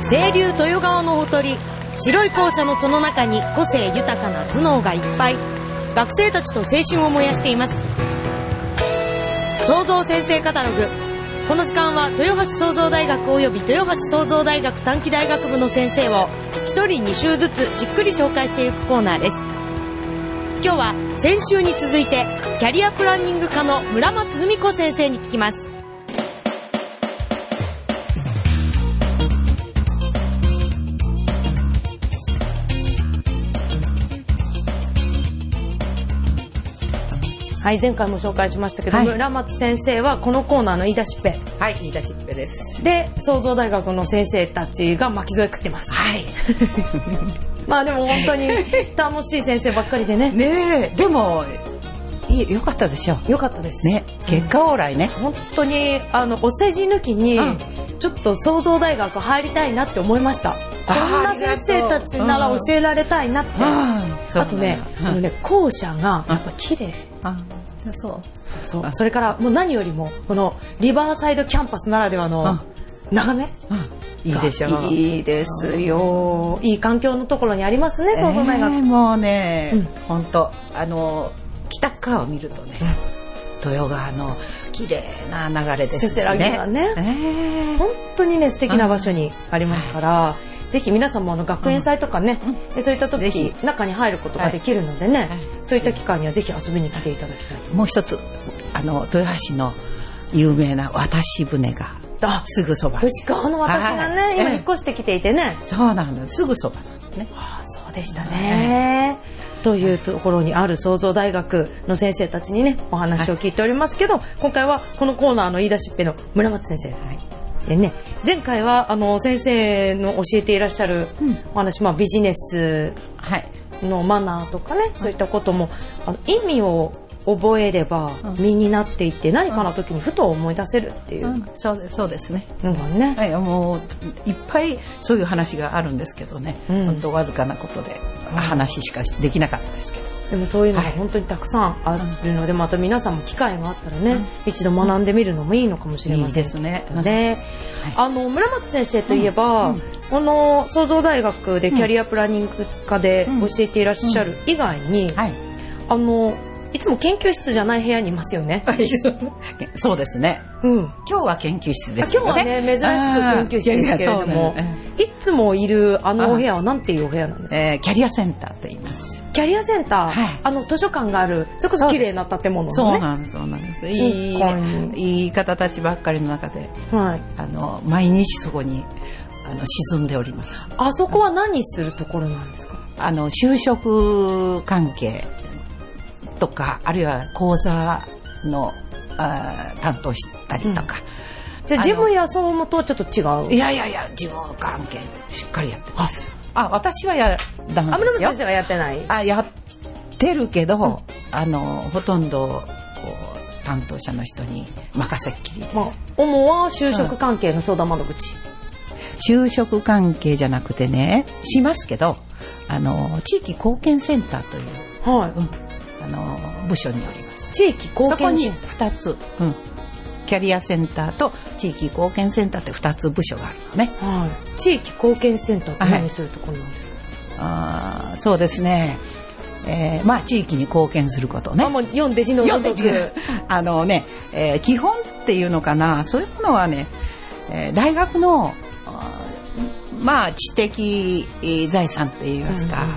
清流豊川のほとり、白い校舎のその中に個性豊かな頭脳がいっぱい。学生たちと青春を燃やしています。創造先生カタログ。この時間は豊橋創造大学及び豊橋創造大学短期大学部の先生を1人2週ずつじっくり紹介していくコーナーです。今日は先週に続いてキャリアプランニング科の村松文子先生に聞きます。はい、前回も紹介しましたけど、村松先生はこのコーナーの言い出しっぺ。 はい、言い出しっぺです。 で、創造大学の先生たちが巻き添え食ってます。 はい。 まあでも本当に楽しい先生ばっかりでね。 ねえ、でもよかったでしょ。 よかったですね。結果オーライね。 本当にお世辞抜きに、ちょっと創造大学入りたいなって思いました。こんな先生たちなら教えられたいなって。あとね、校舎がやっぱ綺麗。そう。それからもう何よりもこのリバーサイドキャンパスならではの眺め。 いいでしょう。 いいですよ。いい環境のところにありますね、創造大学。 もうね、本当北側を見るとね、豊川の綺麗な流れですしね。せせらぎがね、本当にね素敵な場所にありますから。ぜひ皆さんも学園祭とかね、そういった時中に入ることができるのでね、そういった機会にはぜひ遊びに来ていただきたい。もう一つ豊橋の有名な渡し船がすぐそば。 牛川の渡しがね、今引っ越してきていてね。 そうなんです。すぐそばなんですね。 そうでしたね。というところにある創造大学の先生たちにねお話を聞いておりますけど、今回はこのコーナーの言い出しっぺの村松先生。でね、前回は先生の教えていらっしゃるお話、ビジネスのマナーとかね、そういったことも意味を覚えれば身になっていって何かの時にふと思い出せるっていう、 そうですね。 もういっぱいそういう話があるんですけどね、本当わずかなことで話しかできなかったですけど。 でもそういうのが本当にたくさんあるので、また皆さんも機会があったらね、一度学んでみるのもいいのかもしれません。 いいですね。 で、村松先生といえば、この創造大学でキャリアプランニング科で教えていらっしゃる以外に、いつも研究室じゃない部屋にいますよね。 そうですね。今日は研究室ですよね。 今日はね珍しく研究室ですけれども、いつもいるお部屋はなんていうお部屋なんですか？ キャリアセンターと言います。 キャリアセンター、図書館がある、それこそ綺麗な建物のね。 そうなんです。いい方たちばっかりの中で、毎日そこに沈んでおります。 あそこは何するところなんですか？ 就職関係とか、あるいは講座の担当したりとか。 じゃあ事務や総務とはちょっと違う？ いや事務関係しっかりやってます。私はやらないですよ。 村松先生はやってない？ やってるけど、ほとんど担当者の人に任せっきりで。 主は就職関係の相談窓口。 就職関係じゃなくてね、しますけど、地域貢献センターという、部署におります。 地域貢献センター。そこに 2つ、キャリアセンターと地域貢献センターって2つ部署があるのね。 地域貢献センターって何するところなんですか？ そうですね。地域に貢献することね。 もう読んで字のごとく。 基本っていうのかな、そういうものはね、大学の知的財産って言いますか、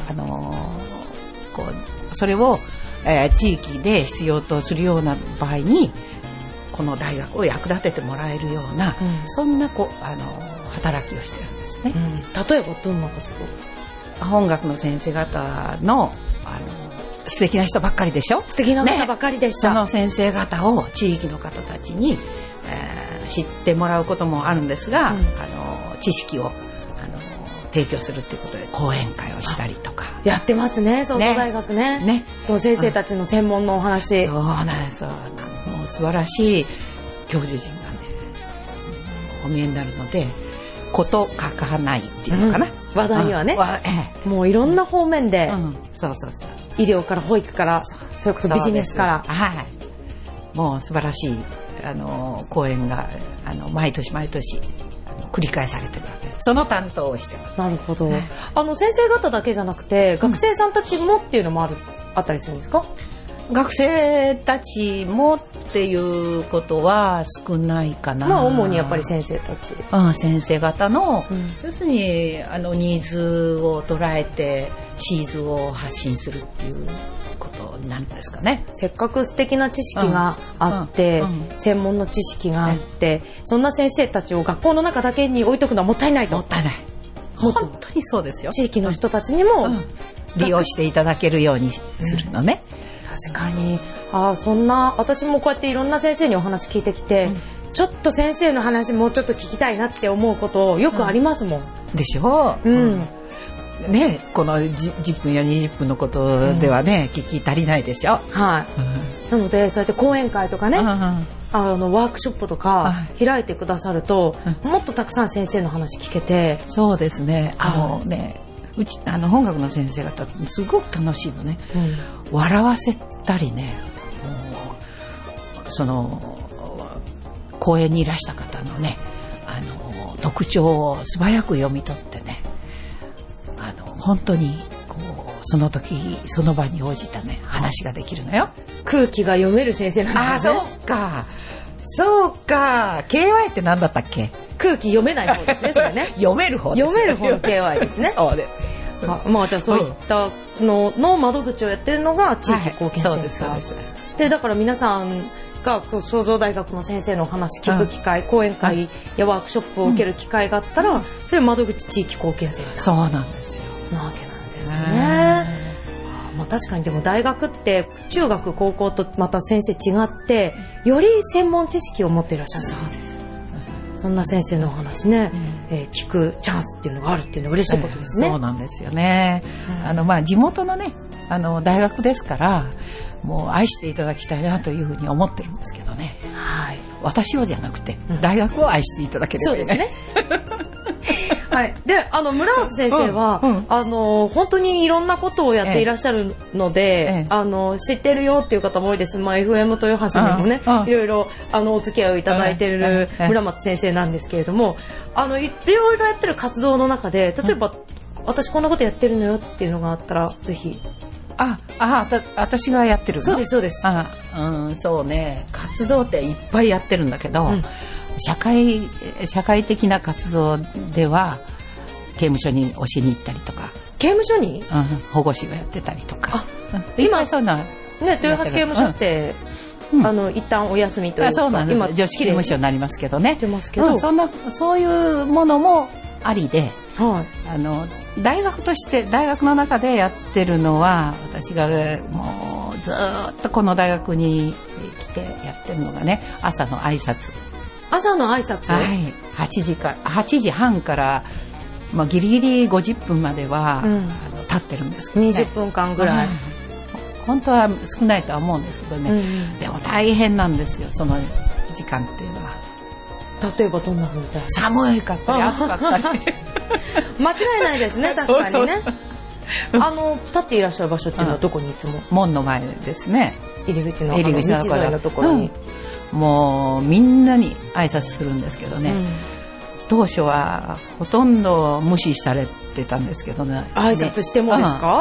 それを、地域で必要とするような場合にこの大学を役立ててもらえるような、そんな働きをしてるんですね。 例えばどんなこと？ 本学の先生方の素敵な人ばっかりでしょ。 素敵な方ばっかりでした。 その先生方を地域の方たちに、知ってもらうこともあるんですが、知識を提供するっていうことで講演会をしたりとかやってますね。創造大学ね。そう先生たちの専門のお話。 そうなんです。もう素晴らしい教授陣がねお見えになるので、こと書かないっていうのかな、 話題にはね、もういろんな方面で、医療から保育からそれこそビジネスから、 もう素晴らしい講演が毎年繰り返されてるわけです。 その担当をしてます。 なるほど。先生方だけじゃなくて学生さんたちもっていうのもあったりするんですか？ 学生たちもっていうことは少ないかな。 主にやっぱり先生たち。 先生方の、要するにニーズを捉えてシーズを発信するっていうことなんですかね。 せっかく素敵な知識があって、専門の知識があって、そんな先生たちを学校の中だけに置いとくのはもったいないと。 もったいない。本当にそうですよ。 地域の人たちにも、 利用していただけるようにするのね。 確かに。そんな私もこうやっていろんな先生にお話聞いてきて、ちょっと先生の話もうちょっと聞きたいなって思うことよくありますもん。 でしょう。ね、この10分や20分のことではね、聞き足りないでしょ。 はい。なのでそうやって講演会とかね、ワークショップとか開いてくださると、もっとたくさん先生の話聞けて。 そうですね。本学の先生方すごく楽しいのね。笑わせたりね、その講演にいらした方のね、特徴を素早く読み取ってね、本当にこうその時その場に応じたね話ができるのよ。 空気が読める先生なんですね。 そうか。KY って何だったっけ？ 空気読めない方ですね。それね。 読める方です。 読める方の KY ですね。 そうです。 じゃあそういったのの窓口をやってるのが地域貢献センター。そうです。でだから皆さんが創造大学の先生のお話聞く機会、講演会やワークショップを受ける機会があったら、それ窓口地域貢献センター。 そうなんですよ。 なわけなんですね。確かにでも大学って中学高校とまた先生違ってより専門知識を持っていらっしゃる。 そうです。 そんな先生のお話ね、聞くチャンスっていうのがあるっていうのは嬉しいことですね。 そうなんですよね。地元のね大学ですからもう愛していただきたいなというふうに思ってるんですけどね。 はい。 私をじゃなくて、大学を愛していただければいいね。 そうですね。はい。で、村松先生は、本当にいろんなことをやっていらっしゃるので、知ってるよっていう方も多いです。FM 豊橋にもね、いろいろお付き合いをいただいている村松先生なんですけれども、いろいろやってる活動の中で、例えば、私こんなことやってるのよっていうのがあったら、ぜひ。 私がやってるの？ そうですそうです。 そうね、活動っていっぱいやってるんだけど、社会的な活動では刑務所に教えに行ったりとか。 刑務所に？ 保護司をやってたりとか。 今そうなね、豊橋刑務所って、一旦お休みというか、 そうなんです。今女子刑務所になりますけどね。そういうものもありで、大学として大学の中でやってるのは、私がもうずっとこの大学に来てやってるのがね、朝の挨拶。 朝の挨拶？ はい。8時半から、ギリギリ50分までは、立ってるんですけどね。 20分間ぐらい。 本当は少ないとは思うんですけどね。でも大変なんですよ、その時間っていうのは。 例えばどんな風に？ 寒かったり暑かったり。 間違いないですね、確かにね。立っていらっしゃる場所っていうのはどこにいつも？門の前ですね。 入り口の道沿いのところに。 もうみんなに挨拶するんですけどね。当初はほとんど無視されてたんですけどね。 挨拶してもですか？ はい。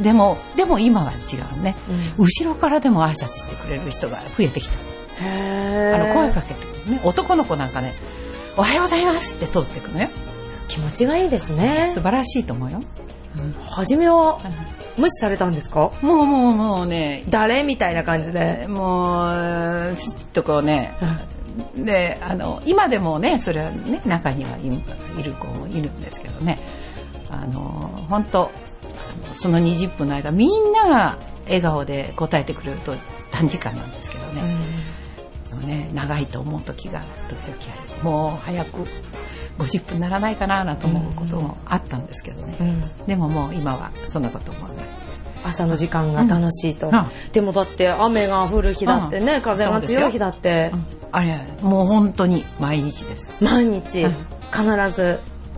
でも今は違うね。後ろからでも挨拶してくれる人が増えてきた。声かけてくるね。男の子なんかね、おはようございますって通ってくのよ。 気持ちがいいですね。 素晴らしいと思うよ。 初めは無視されたんですか？ もうね、 誰みたいな感じで、 もうとこうね、で今でもね、それはね、中にはいる子もいるんですけどね、本当その20分の間みんなが笑顔で答えてくれると短時間なんですけどね、長いと思う時が時々ある。もう早く50分ならないかなと思うこともあったんですけどね、でももう今はそんなこともない。 朝の時間が楽しいと、でもだって雨が降る日だってね、風が強い日だって、 あれもう本当に毎日です。 毎日、必ず立って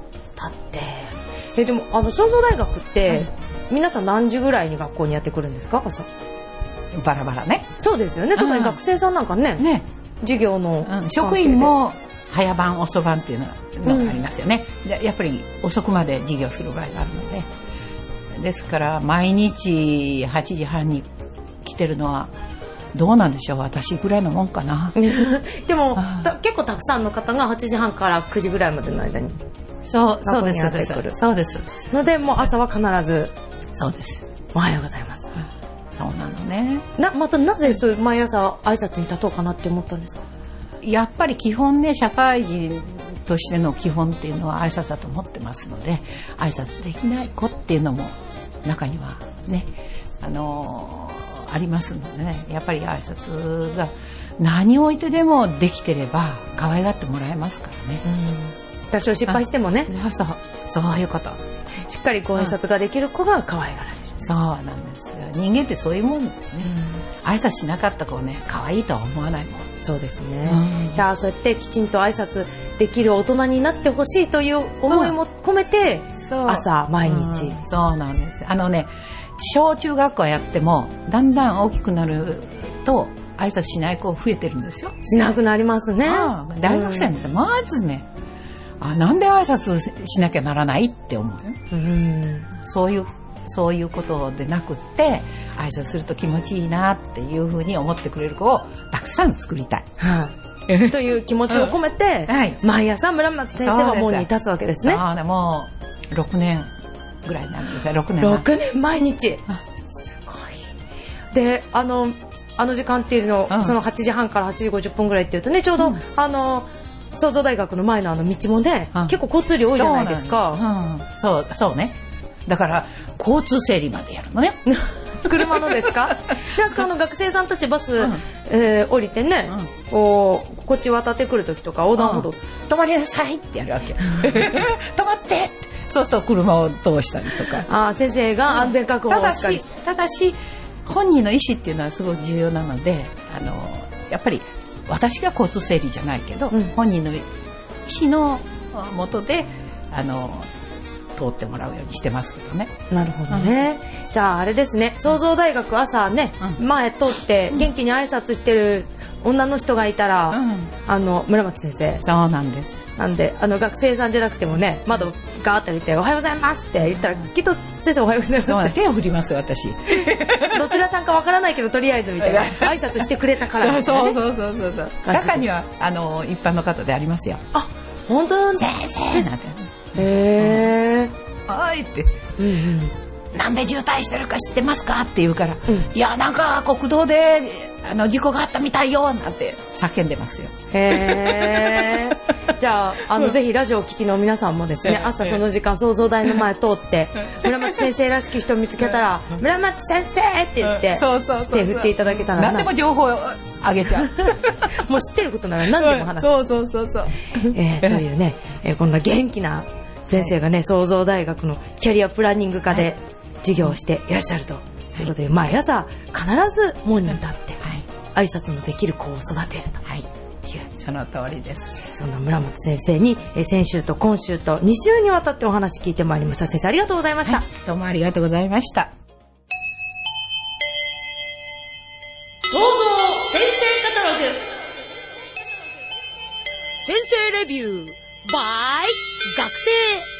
。でも創造大学って、皆さん何時ぐらいに学校にやってくるんですか？朝バラバラね。 そうですよね。特に学生さんなんかね、授業の職員も早番遅番っていうのがありますよね、でやっぱり遅くまで授業する場合があるので、ですから毎日8時半に来てるのはどうなんでしょう、私ぐらいのもんかなでも結構たくさんの方が8時半から9時ぐらいまでの間にそうですので、もう朝は必ずそうです。 おはようございます、 そうなのね。 またなぜそういう毎朝挨拶に立とうかなって思ったんですか？ やっぱり基本ね、社会人としての基本っていうのは挨拶だと思ってますので、挨拶できない子っていうのも中にはね、ありますのでね、やっぱり挨拶が何を置いてでもできてれば可愛がってもらえますからね。 多少失敗してもね、 そういうこと。 しっかりご挨拶ができる子が可愛がられる。 そうなんですよ。人間ってそういうもんだよね。挨拶しなかった子をね、可愛いとは思わないもん。 そうですね、じゃあそうやってきちんと挨拶できる大人になってほしいという思いも込めて、朝毎日、 そうなんです。小中学校やってもだんだん大きくなると挨拶しない子増えてるんですよ。 しなくなりますね。 大学生ってまずね、なんで挨拶しなきゃならないって思う、そういうことでなくって、挨拶すると気持ちいいなっていうふうに思ってくれる子をたくさん作りたい、という気持ちを込めて、毎朝村松先生は門に立つわけですね。 もう6年ぐらいなんですよ。6 年毎日、すごい。であの時間っていうのを、その8時半から8時50分ぐらいっていうとね、ちょうど、創造大学の前の道もね、結構交通量多いじゃないですか。 そうね。だから交通整理までやるのね車のですか？ですか、学生さんたちバス、降りてね、こっち渡ってくる時とか横断歩道、 止まりなさいってやるわけ止まってって、そうすると車を通したりとか、 先生が安全確保をしっかりして、 ただし本人の意思っていうのはすごく重要なので、やっぱり私が交通整理じゃないけど、本人の意思のもとで通ってもらうようにしてますけどね。 なるほどね、じゃああれですね、創造大学朝ね、前通って元気に挨拶してる女の人がいたら、村松先生。 そうなんです。 なんで学生さんじゃなくてもね、窓ガーッと見ておはようございますって言ったら、きっと先生おはようございますって手を振ります、私どちらさんかわからないけどとりあえずみたいな挨拶してくれたから、 そう中には一般の方でありますよ。 本当に先生なんてはいってなんで渋滞してるか知ってますかって言うから、いやなんか国道で事故があったみたいよなんて叫んでますよ。 じゃあぜひラジオを聴きの皆さんもですね、朝その時間創造大の前通って村松先生らしき人を見つけたら村松先生って言って手振っていただけたら、 何でも情報をあげちゃうもう知ってることなら何でも話す、 そうというね、こんな元気な先生がね、創造大学のキャリアプランニング科で授業をしていらっしゃるということで、毎朝必ず門に立って、挨拶のできる子を育てるという、 その通りです。 そんな村松先生に先週と今週と2週にわたってお話聞いてまいりました。先生ありがとうございました。 どうもありがとうございました。 創造先生カタログ、先生レビュー by 学生。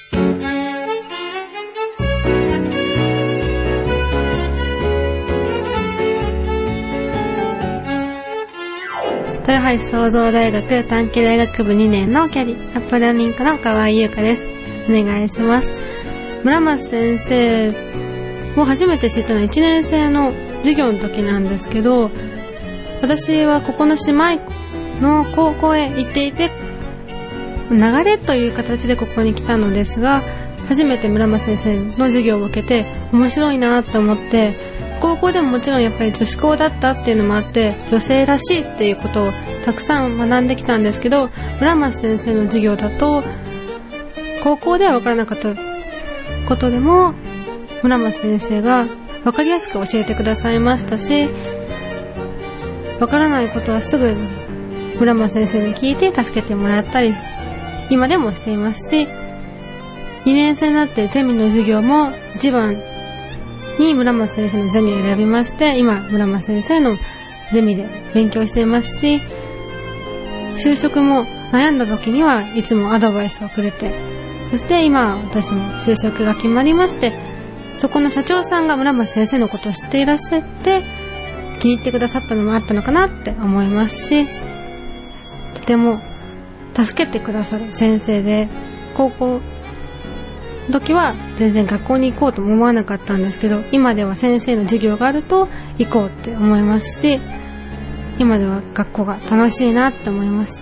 豊橋創造大学短期大学部2年のキャリアプランニングの河合優香です。お願いします。村松先生を初めて知ったのは1年生の授業の時なんですけど、私はここの姉妹の高校へ行っていて、流れという形でここに来たのですが、初めて村松先生の授業を受けて面白いなと思って、高校でももちろんやっぱり女子校だったっていうのもあって、女性らしいっていうことをたくさん学んできたんですけど、村松先生の授業だと高校では分からなかったことでも村松先生が分かりやすく教えてくださいましたし、分からないことはすぐ村松先生に聞いて助けてもらったり今でもしていますし、2年生になってゼミの授業も一番に村松先生のゼミを選びまして、今村松先生のゼミで勉強していますし、就職も悩んだ時にはいつもアドバイスをくれて、そして今私も就職が決まりまして、そこの社長さんが村松先生のことを知っていらっしゃって気に入ってくださったのもあったのかなって思いますし、とても助けてくださる先生で、高校の時は全然学校に行こうとも思わなかったんですけど、今では先生の授業があると行こうって思いますし、今では学校が楽しいなって思います。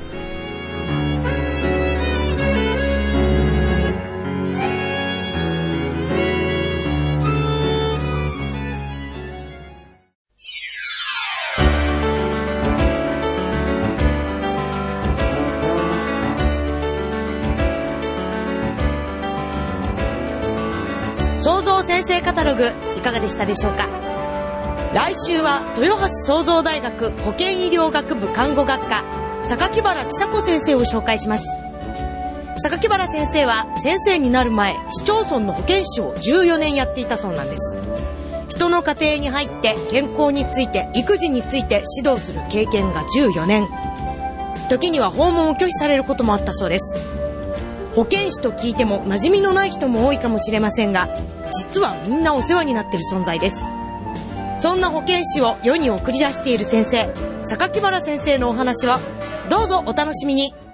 創造先生カタログいかがでしたでしょうか。来週は豊橋創造大学保健医療学部看護学科榊原千佐子先生を紹介します。榊原先生は先生になる前、市町村の保健師を14年やっていたそうなんです。人の家庭に入って健康について育児について指導する経験が14年、時には訪問を拒否されることもあったそうです。保健師と聞いても馴染みのない人も多いかもしれませんが、実はみんなお世話になっている存在です。そんな保健師を世に送り出している先生、榊原先生のお話はどうぞお楽しみに。